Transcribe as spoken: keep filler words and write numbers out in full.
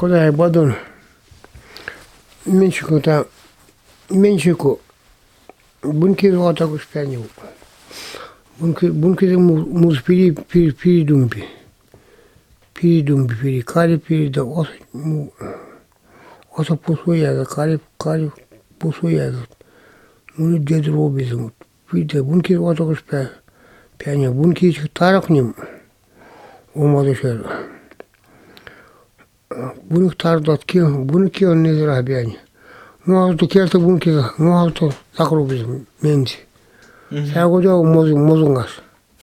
Когда я бадон, меньшику-то, меньшику, бунки золота гуспянил. Бунки, бунки муз пери, пери, передумпи. Передумпи, пери, кали переда, ос, му, оса посуяга, кали, кали посуяга. Ну, дед робизм. Пиде, бунки золота гуспя, пяня, бунки тарак ним, умадышер. Буник тардат ки, буники он не зря бяни. Ну, а то керта бунки, ну, а то так робизм, менти. Сега годя мозу, мозунгас.